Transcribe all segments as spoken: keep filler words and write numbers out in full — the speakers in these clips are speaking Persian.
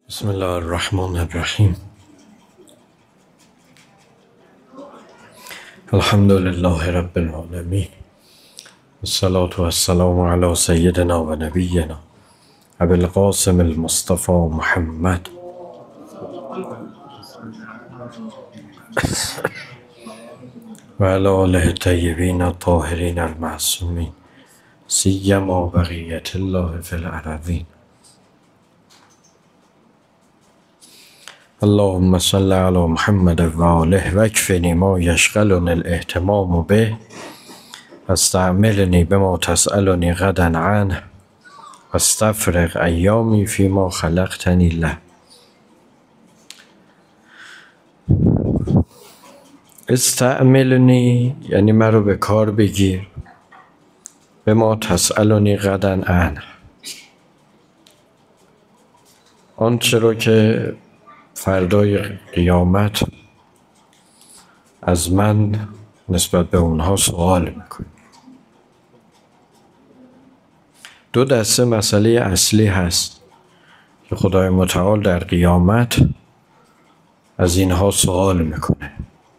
بسم الله الرحمن الرحیم. الحمد لله رب العالمین، الصلاة والسلام علی سیدنا و نبینا ابی القاسم المصطفى محمد و علی آله الطیبین الطاهرین المعصومین سیما بقیة الله فی الارضین. اللهم صل علی محمد و آله و اکفنی ما یشغلنی الاهتمام به واستعملنی بما تسألنی غدا عنه واستفرغ ایامی فیما خلقتنی له. استعملنی یعنی مرا به کار بگیر، بما تسألنی غدا عنه، آنچه را که فردای قیامت از من نسبت به اونها سوال میکنی. دو دسته مسئله اصلی هست که خدای متعال در قیامت از اینها سوال میکنه.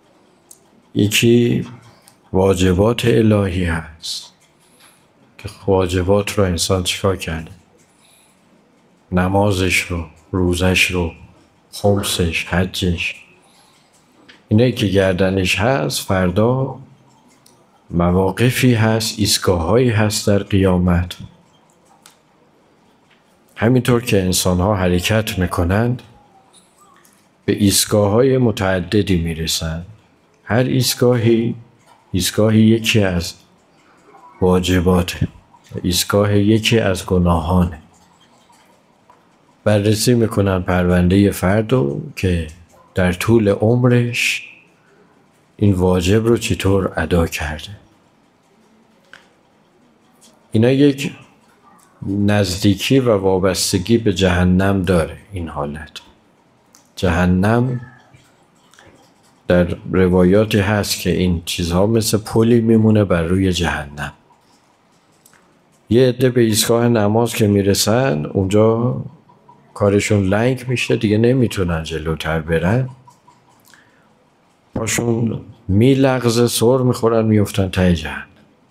یکی واجبات الهی هست که واجبات رو انسان چیکار کرده، نمازش رو، روزش رو، خمسش، حجش، اینایی که گردنش هست. فردا مواقفی هست، ایستگاه‌هایی هست در قیامت. همینطور که انسان‌ها حرکت میکنند به ایستگاه‌های متعددی میرسند. هر ایستگاهی ایستگاهی یکی از واجباته، ایستگاه یکی از گناهانه. بررسی میکنن پرونده فردو که در طول عمرش این واجب رو چطور ادا کرده. اینا یک نزدیکی و وابستگی به جهنم داره. این حالت جهنم در روایاتی هست که این چیزها مثل پلی میمونه بر روی جهنم. یه عده به ایستگاه نماز که میرسن اونجا کارشون لنگ میشه، دیگه نمیتونن جلوتر برن، پاشون میلغزه، سر میخورن، میفتن ته جهنم.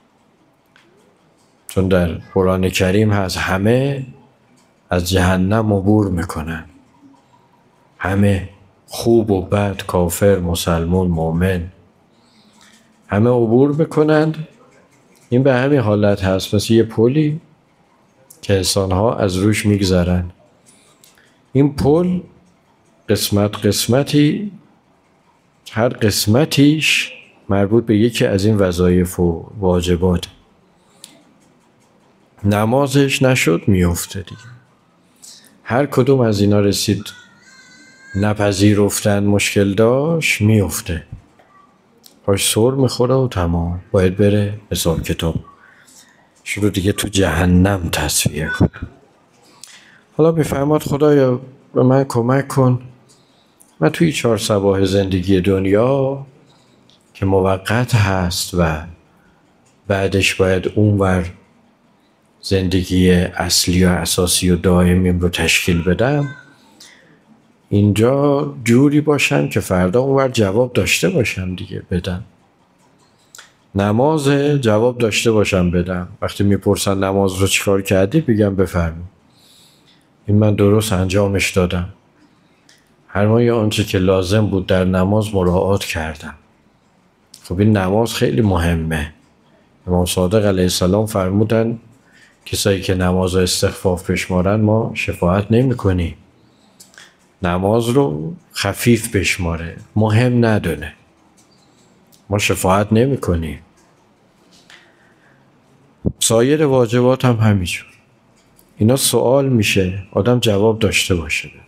چون در قرآن کریم هست همه از جهنم عبور میکنن، همه، خوب و بد، کافر، مسلمان، مؤمن، همه عبور میکنند. این به همین حالت هست، مثل یه پلی که انسانها از روش میگذرن. این پل قسمت قسمتی، هر قسمتیش مربوط به یکی از این وظایف و واجبات. نمازش نشد میفته دیگه. هر کدوم از اینا رسید نپذیرفتن، مشکل داشت، میفته، پاش سر میخوره و تمام، باید بره حساب کتاب شروع دیگه تو جهنم تصفیه کنه. حالا میفرماد خدایا به من کمک کن، من توی چهار صباح زندگی دنیا که موقت هست و بعدش باید اونور زندگی اصلی و اساسی و دائمیم رو تشکیل بدم، اینجا جوری باشم که فردا اونور جواب داشته باشم دیگه بدم. نماز جواب داشته باشم بدم. وقتی میپرسن نماز رو چیکار کردی بگم بفرمایید این من درست انجامش دادم، هر ماه آنچه که لازم بود در نماز مراعات کردم. خب این نماز خیلی مهمه. امام صادق علیه السلام فرمودن کسایی که نماز و استخفاف بشمارن ما شفاعت نمی کنیم. نماز رو خفیف بشماره، مهم ندونه، ما شفاعت نمی کنیم. سایر واجبات هم همینجور. اینا سوال میشه، آدم جواب داشته باشه بده.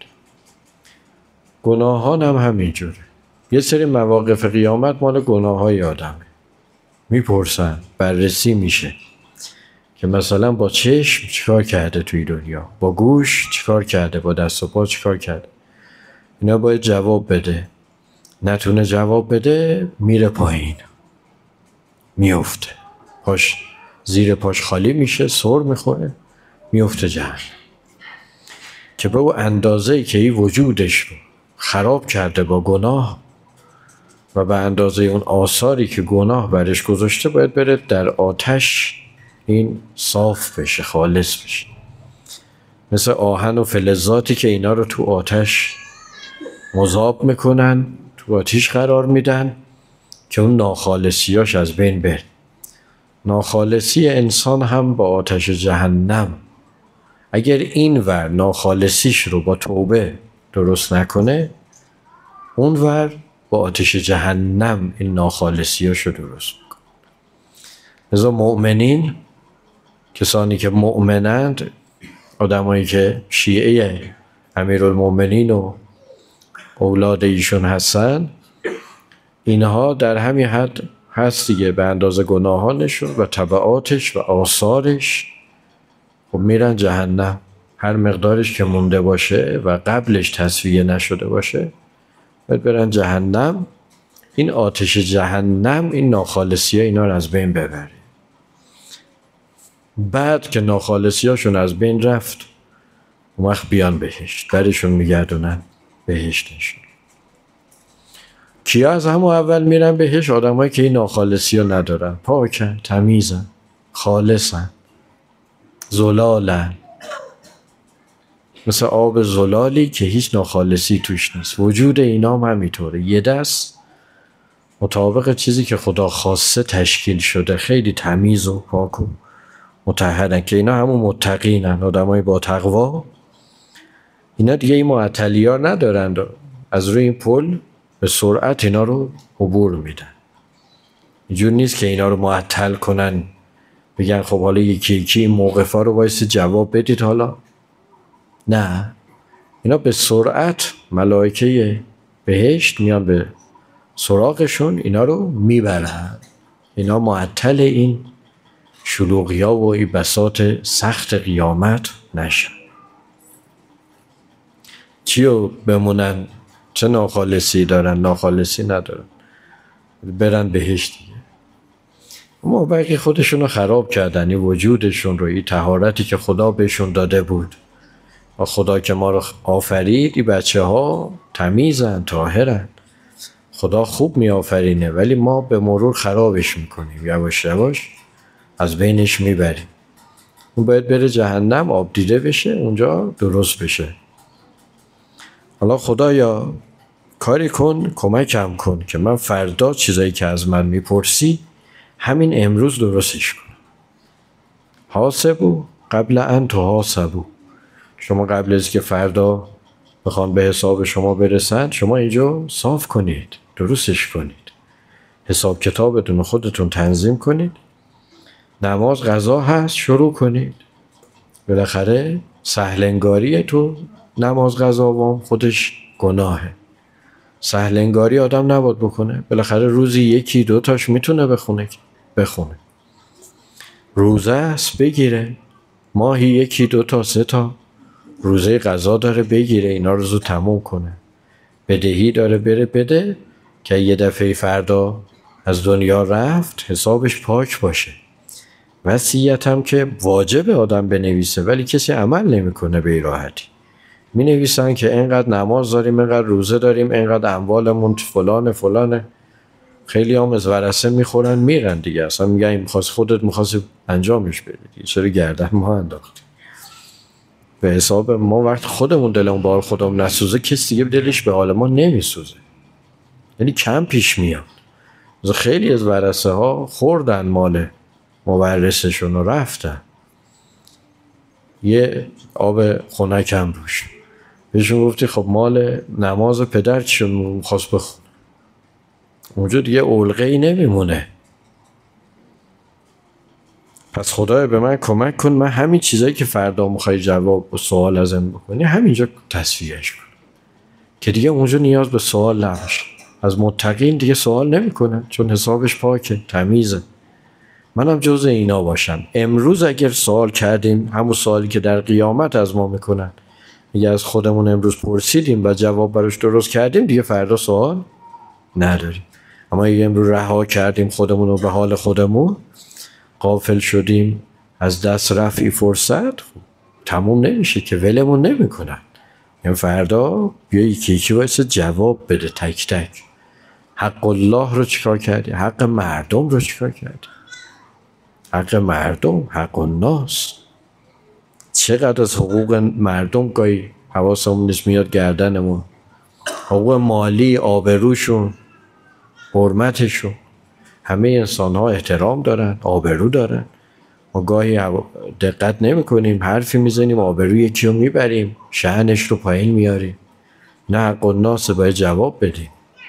گناهان هم همینجوره. یه سری مواقف قیامت مال گناههای آدمه. میپرسن، بررسی میشه که مثلا با چشم چیکار کرده توی دنیا، با گوش چیکار کرده، با دست و پا چیکار کرده. اینا باید جواب بده. نتونه جواب بده میره پایین، میفته، پاش زیر پاش خالی میشه، سر میخوره، میفته جهنم. که به او اندازه‌ای که این وجودش رو خراب کرده با گناه و به اندازه اون آثاری که گناه برش گذاشته باید بره در آتش این صاف بشه، خالص بشه. مثل آهن و فلزاتی که اینا رو تو آتش مذاب میکنن، تو آتش قرار میدن که اون ناخالصیاش از بین بره. ناخالصی انسان هم با آتش جهنم، اگر این ور ناخالصیش رو با توبه درست نکنه، اون ور با آتش جهنم این ناخالصیاش رو درست میکنه. لذا مؤمنین، کسانی که مؤمنند، آدمایی که شیعه امیرالمؤمنین و اولاد ایشون هستن، اینها در همین حد هست دیگه، به اندازه گناهانشون و تبعاتش و آثارش خب میرن جهنم. هر مقدارش که مونده باشه و قبلش تصفیه نشده باشه باید برن جهنم. این آتش جهنم این ناخالصی ها اینا رو از بین ببره. بعد که ناخالصی هاشون از بین رفت، اون وقت بیان بهشت، برشون میگردونن بهشتشون. کیا از همون اول میرن بهشت؟ آدمایی که این ناخالصی ها ندارن، پاکن، تمیزن، خالصن، زلالن، مثل آب زلالی که هیچ ناخالصی توش نیست. وجود اینا هم همینطوره، یه دست مطابق چیزی که خدا خواسته تشکیل شده، خیلی تمیز و پاک و مطهرن، که اینا همون متقینن، آدمای با تقوا. اینا دیگه این معطلی ها ندارند، از روی این پل به سرعت اینا رو عبور میدن. اینجور نیست که اینا رو معطل کنن، بگن خب حالا یکی یکی این موقفا رو وایس جواب بدید حالا. نه، اینا به سرعت ملائکه بهشت میان به سراغشون، اینا رو میبرن. اینا معطل این شلوغی ها و این بساط سخت قیامت نشن. چیو بمونن؟ چه ناخالصی دارن؟ ناخالصی ندارن، برن بهشت دیگه. اما بقیه خودشون رو خراب کردن، این وجودشون رو، این طهارتی که خدا بهشون داده بود. و خدا که ما رو آفرید، این بچه ها تمیزن، طاهرن، خدا خوب می آفرینه، ولی ما به مرور خرابش میکنیم، یواش یواش از بینش میبریم. اون باید بره جهنم، آب دیده بشه، اونجا درست بشه. حالا خدایا کاری کن، کمکم کن که من فردا چیزایی که از من میپرسی همین امروز درستش کنم. حاسبو قبل ان تحاسبو. شما قبل از که فردا بخوان به حساب شما برسن، شما اینجا صاف کنید، درستش کنید، حساب کتابتون خودتون تنظیم کنید. نماز قضا هست، شروع کنید. بالاخره سهلنگاری تو نماز قضا وام خودش گناهه. سهلنگاری آدم نباید بکنه. بالاخره روزی یکی دو تاش میتونه بخونه بخونه روزه است بگیره، ماهی یکی دو تا سه تا روزه قضا داره بگیره، اینا رو زود تموم کنه. بدهی داره بره بده که یه دفعه فردا از دنیا رفت حسابش پاک باشه. وصیت هم که واجب آدم بنویسه، ولی کسی عمل نمیکنه به این راحتی. می نویسن که اینقدر نماز داریم، اینقدر روزه داریم، اینقدر اموالمون فلان فلانه. خیلی هم از ورثه میخورن میرن دیگه، اصلا میگن این میخواست خودت میخواست انجامش بدی، چرا گردن ما انداختی؟ به حساب ما وقت خودمون دلمون بار خودمون نسوزه، کسی دیگه دلش به حال ما نمیسوزه. یعنی کم پیش میاد. خیلی از ورثه ها خوردن مال مورثشون و رفتن، یه آب خنکم روش. بهشون گفتی خب مال نماز پدر چیشون میخواست بخونه، اونجا دیگه علقه ای نمیمونه. پس خدای به من کمک کن، من همین چیزایی که فردا میخوای جواب و سوال ازم بکنی همینجا تصفیهش کن، که دیگه اونجا نیاز به سوال نباشه. از متقین دیگه سوال نمیکنن، چون حسابش پاکه، تمیزه. منم جز اینا باشم. امروز اگر سوال کردیم، همون سوالی که در قیامت از ما میکنن، میگه از خودمون امروز پرسیدیم و جواب براش درست کردیم، دیگه فردا سوال نداریم. اما اگه امروز رها کردیم خودمون رو به حال خودمون، غافل شدیم، از دست رفعی فرصت، خب تموم نمیشه که، ولمون نمیکنن. این فردا بیا یکی یکی باید جواب بده، تک تک. حق الله رو چیکار کردی؟ حق مردم رو چیکار کردی؟ حق مردم، حق الناس. چقدر از حقوق مردم گاهی حواسمون نیست میاد گردنمون. حقوق مالی، آبروشون، حرمتشون. همه انسان ها احترام دارن، آبرو دارن. ما گاهی دقت نمی کنیم، حرفی میزنیم آبروی یکی رو میبریم، شأنش رو پایین میاریم. نه، حق الناس باید جواب بدیم.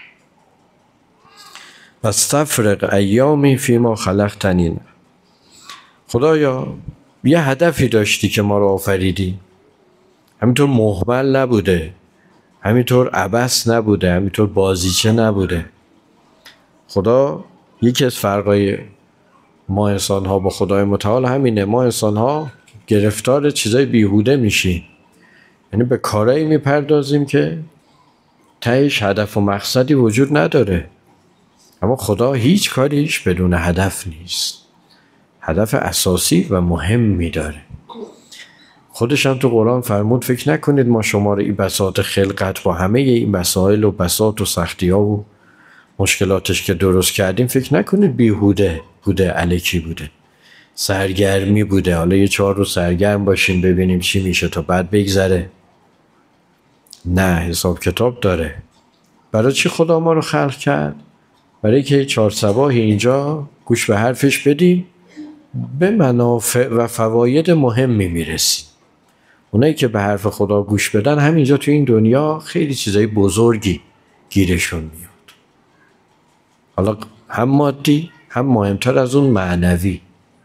واستفرغ ایامی فیما خلقتنی. خدایا یه هدفی داشتی که ما رو آفریدی، همینطور مهمل نبوده، همینطور عبث نبوده، همینطور بازیچه نبوده. خدا یکی از فرقای ما انسان ها با خدای متعال همینه، ما انسان ها گرفتار چیزای بیهوده میشیم، یعنی به کارایی میپردازیم که تهش هدف و مقصدی وجود نداره. اما خدا هیچ کاریش بدون هدف نیست، هدف اساسی و مهمی داره. خودش هم تو قرآن فرمود فکر نکنید ما شما رو این بساط خلقت با همه این مسائل و بساط و سختی ها و مشکلاتش که درست کردیم فکر نکنید بیهوده بوده، الکی بوده، سرگرمی بوده. حالا یه چهار روز سرگرم باشیم ببینیم چی میشه تا بعد بگذره. نه، حساب کتاب داره. برای چی خدا ما رو خلق کرد؟ برای که چهار صباحی اینجا گوش به حرفش بدیم، به منافع و فواید مهمی میرسیم. اونایی که به حرف خدا گوش بدن همینجا تو این دنیا خیلی چیزای بزرگی گیرشون میاد، حالا هم مادی هم مهمتر از اون معنوی.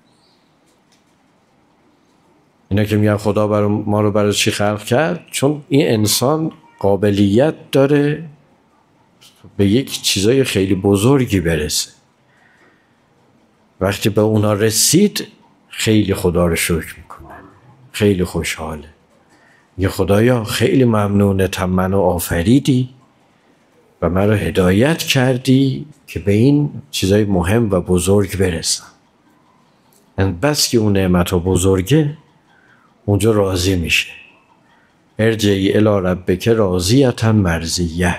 اینا که میگن خدا برای ما رو برای چی خلق کرد، چون این انسان قابلیت داره به یک چیزای خیلی بزرگی برسه. وقتی به اونا رسید خیلی خدا رو شکر میکنه، خیلی خوشحاله. یه خدایا خیلی ممنونه تا منو آفریدی و من رو هدایت کردی که به این چیزای مهم و بزرگ برسم. بس که اون نعمت و بزرگه اونجا راضی میشه. ارجعی الی ربک راضیة مرضیة.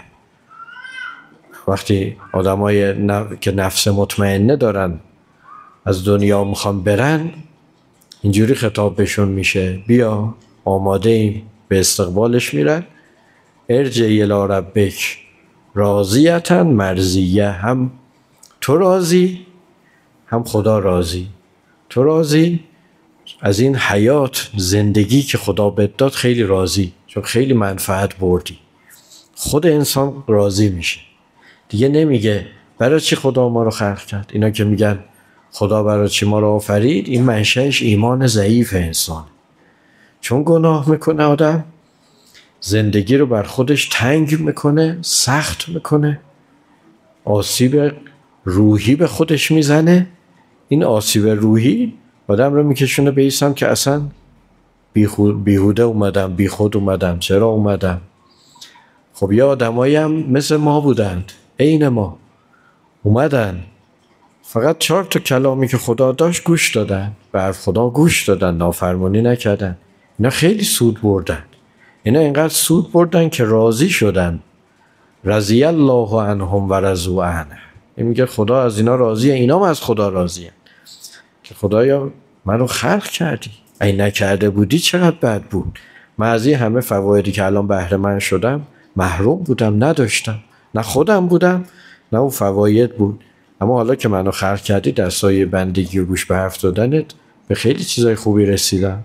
وقتی آدمای نف... که نفس مطمئنه دارن از دنیا میخوان برن، اینجوری خطاب بهشون میشه بیا آماده ایم، به استقبالش میرن. ارجعی الی ربک راضیة مرضیة. هم تو راضی هم خدا راضی. تو راضی از این حیات، زندگی که خدا بهت داد خیلی راضی، چون خیلی منفعت بردی. خود انسان راضی میشه دیگه، نمیگه برای چی خدا ما رو خلق کرد. اینا که میگن خدا برای چی ما رو آفرید، این منشأش ایمان ضعیف انسان. چون گناه میکنه آدم، زندگی رو بر خودش تنگ میکنه، سخت میکنه، آسیب روحی به خودش میزنه. این آسیب روحی آدم رو میکشونه به ایسان که اصلا بیهوده اومدم، بی خود اومدم، چرا اومدم؟ خب یه آدمایی هم مثل ما بودند، عین ما اومدن، فقط چهار تا کلامی که خدا داشت گوش دادن، به حرف خدا گوش دادن، نافرمانی نکردن. اینا خیلی سود بردن. اینا اینقدر سود بردن که راضی شدن. رضی الله عنهم و رضوا عنه. این میگه خدا از اینا راضیه، اینا هم از خدا راضیه. که خدایا منو خلق کردی، این نکرده بودی چقدر بد بود. من از این همه فوایدی که الان بهره من شدم محروم بودم، نداشتم. نه خودم بودم نه اون فواید بود. اما حالا که منو خلق کردی، در سایه بندگی و گوش به حرف دادنت به خیلی چیزای خوبی رسیدم،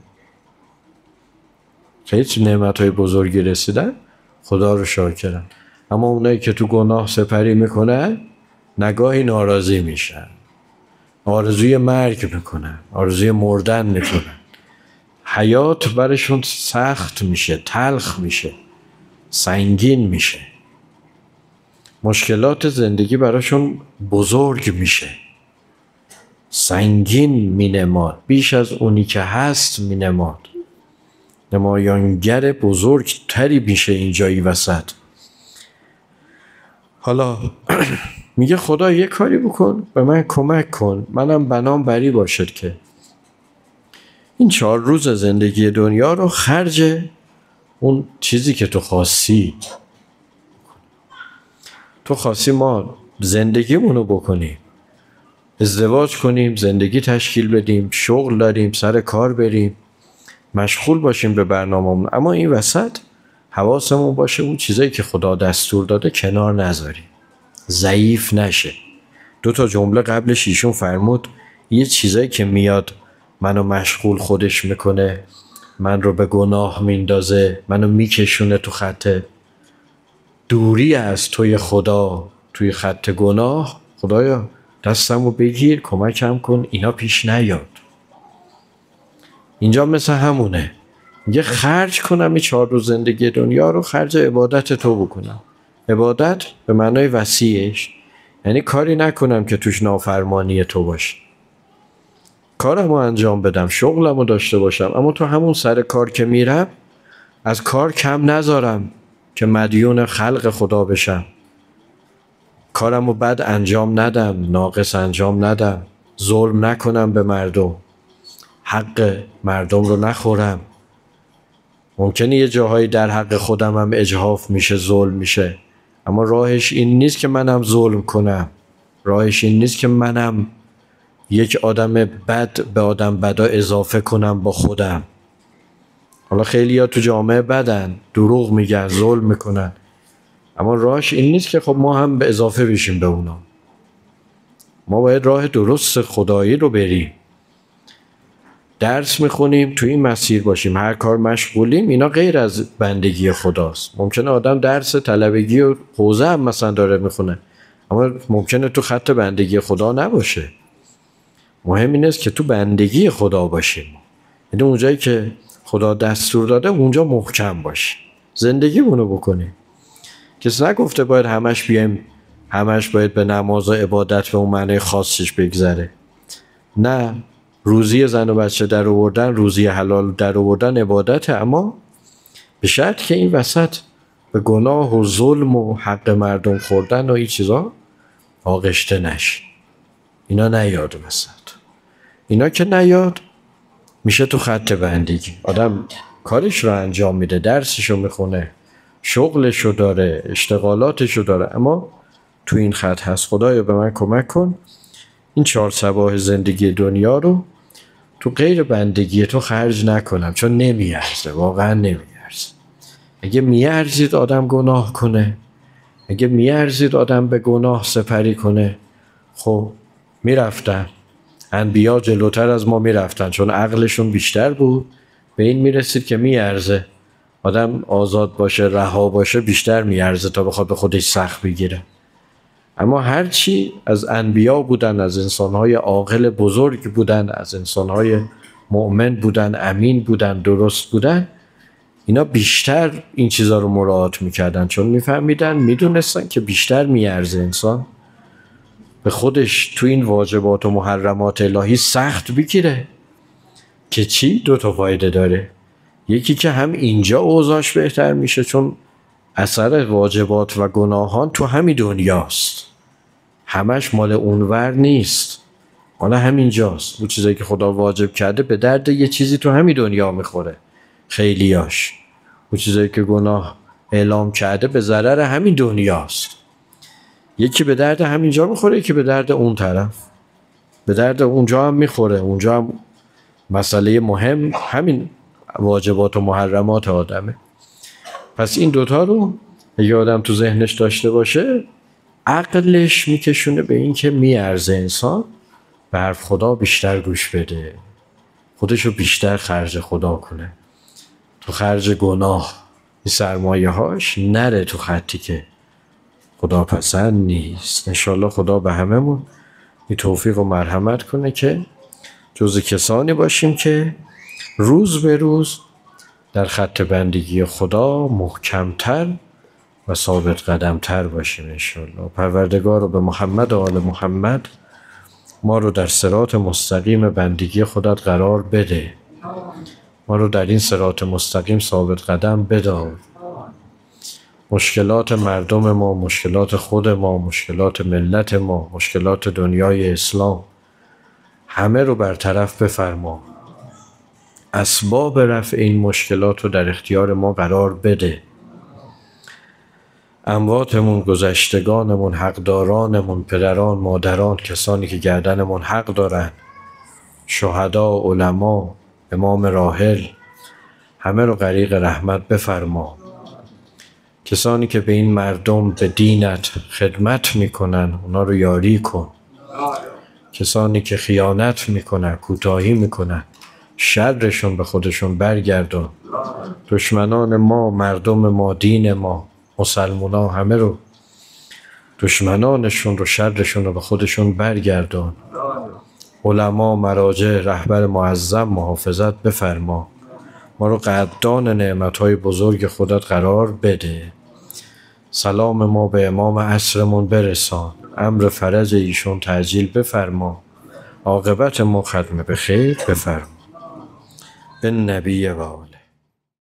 خیلی نعمتهای بزرگی رسیدن. خدا رو شاکرم. اما اونایی که تو گناه سپری میکنن نگاهی ناراضی میشن، آرزوی مرگ میکنن، آرزوی مردن میکنن. حیات برشون سخت میشه، تلخ میشه، سنگین میشه. مشکلات زندگی براشون بزرگ میشه، سنگین مینماد، بیش از اونی که هست مینماد. نمایانگر بزرگ تری میشه اینجایی وسط. حالا میگه خدا یه کاری بکن، به من کمک کن، منم بنام بری باشد که این چهار روز زندگی دنیا رو خرج اون چیزی که تو خواستی. تو خواستی ما زندگیمونو بکنیم، ازدواج کنیم، زندگی تشکیل بدیم، شغل داریم، سر کار بریم، مشغول باشیم به برنامه‌مون، اما این وسط حواسمون باشه اون چیزایی که خدا دستور داده کنار نذاریم، ضعیف نشه. دو تا جمله قبلش ایشون فرمود یه چیزایی که میاد منو مشغول خودش میکنه، من رو به گناه میندازه، منو میکشونه تو خط دوری از توی خدا، توی خط گناه. خدایا دستمو بگیر، کمکم کن اینا پیش نیاد. اینجا مثل همونه، میگه خرج کنم این چهار روز زندگی دنیا رو خرج عبادت تو بکنم. عبادت به معنای وسیعش یعنی کاری نکنم که توش نافرمانی تو باشه، کارمو انجام بدم، شغلمو داشته باشم، اما تو همون سر کار که میرم از کار کم نذارم که مدیون خلق خدا بشم، کارمو بد انجام ندم، ناقص انجام ندم، ظلم نکنم به مردم، حق مردم رو نخورم. ممکنه یه جاهایی در حق خودم هم اجحاف میشه، ظلم میشه، اما راهش این نیست که منم ظلم کنم، راهش این نیست که منم یک آدم بد به آدم بدا اضافه کنم با خودم. حالا خیلی ها تو جامعه بدن، دروغ میگن، ظلم میکنن، اما راهش این نیست که خب ما هم به اضافه بشیم به اونا. ما باید راه درست خدایی رو بریم، درس میخونیم، تو این مسیر باشیم، هر کار مشغولیم، اینا غیر از بندگی خداست. ممکنه آدم درس طلبگی و حوزه هم مثلا داره میخونه، اما ممکنه تو خط بندگی خدا نباشه. مهم این است که تو بندگی خدا باشیم، یعنی اونجایی که خدا دستور داده اونجا محکم باشیم، زندگیمونو بکنیم. کسی نگفته باید همش بیایم، همش باید به نماز و عبادت به اون معنی خاصش بگذره. نه، روزی زن و بچه در آوردن، روزی حلال در آوردن عبادته، اما به شرط که این وسط به گناه و ظلم و حق مردم خوردن و این چیزا آغشته نشی. اینا نیاد وسط. اینا که نیاد میشه تو خط بندگی. آدم کارش رو انجام میده، درسش رو میخونه، شغلش رو داره، اشتغالاتش رو داره، اما تو این خط هست. خدایا به من کمک کن این چهار صباح زندگی دنیا رو تو غیر بندگی تو خرج نکنم، چون نمیارزه، واقعا نمیارزه. اگه میارزید آدم گناه کنه، اگه میارزید آدم به گناه سپری کنه، خب میرفتن انبیا جلوتر از ما میرفتن، چون عقلشون بیشتر بود، به این میرسید که میارزه آدم آزاد باشه، رها باشه، بیشتر میارزه تا بخواد به خودش سخت بگیره. اما هرچی از انبیا بودن، از انسانهای عاقل بزرگ بودن، از انسانهای مؤمن بودن، امین بودن، درست بودن، اینا بیشتر این چیزا رو مراعات میکردن، چون میفهمیدن، میدونستن که بیشتر میارزه انسان به خودش تو این واجبات و محرمات الهی سخت بگیره. که چی؟ دو تا فایده داره. یکی که هم اینجا اوضاعش بهتر میشه، چون اثر واجبات و گناهان تو همین دنیاست، همش مال اونور نیست، مال همینجاست. اون چیزایی که خدا واجب کرده به درد یه چیزی تو همین دنیا میخوره، خیلیاش. اون چیزایی که گناه اعلام کرده به ضرر همین دنیاست. یکی به درد همینجا میخوره، یکی به درد اون طرف، به درد اونجا هم میخوره. اونجا هم مسئله مهم همین واجبات و محرمات آدمه. پس این دوتا رو اگه آدم تو ذهنش داشته باشه، عقلش میکشونه به این که میارزه انسان به حرف خدا بیشتر گوش بده، خودشو بیشتر خرج خدا کنه، تو خرج گناه این سرمایه هاش نره تو خطی که خدا پسند نیست. انشالله خدا به هممون این توفیق و مرحمت کنه که جز کسانی باشیم که روز به روز در خط بندگی خدا محکمتر و ثابت قدمتر باشیم انشالله. پروردگار رو به محمد و آل محمد ما رو در صراط مستقیم بندگی خودت قرار بده، ما رو در این صراط مستقیم ثابت قدم بدار. مشکلات مردم ما، مشکلات خود ما، مشکلات ملت ما، مشکلات دنیای اسلام، همه رو برطرف بفرما. اسباب رفع این مشکلات رو در اختیار ما قرار بده. امواتمون، گذشتگانمون، حقدارانمون، پدران، مادران، کسانی که گردنمون حق دارن، شهدا، علما، امام راحل، همه رو غریق رحمت بفرما. کسانی که به این مردم، به دینت خدمت میکنن، اونا رو یاری کن. کسانی که خیانت میکنن، کوتاهی میکنن، شرشون به خودشون برگردون. دشمنان ما، مردم ما، دین ما، مسلمان ها، همه رو دشمنانشون رو، شرشون رو به خودشون برگردون. علما، مراجع، رهبر معظم محافظت بفرما. ما رو قدردان نعمتهای بزرگ خودت قرار بده. سلام ما به امام عصرمون برسان. امر فرج ایشون تعجیل بفرما. عاقبت ما ختم به خیر بفرما. به نبی و آل.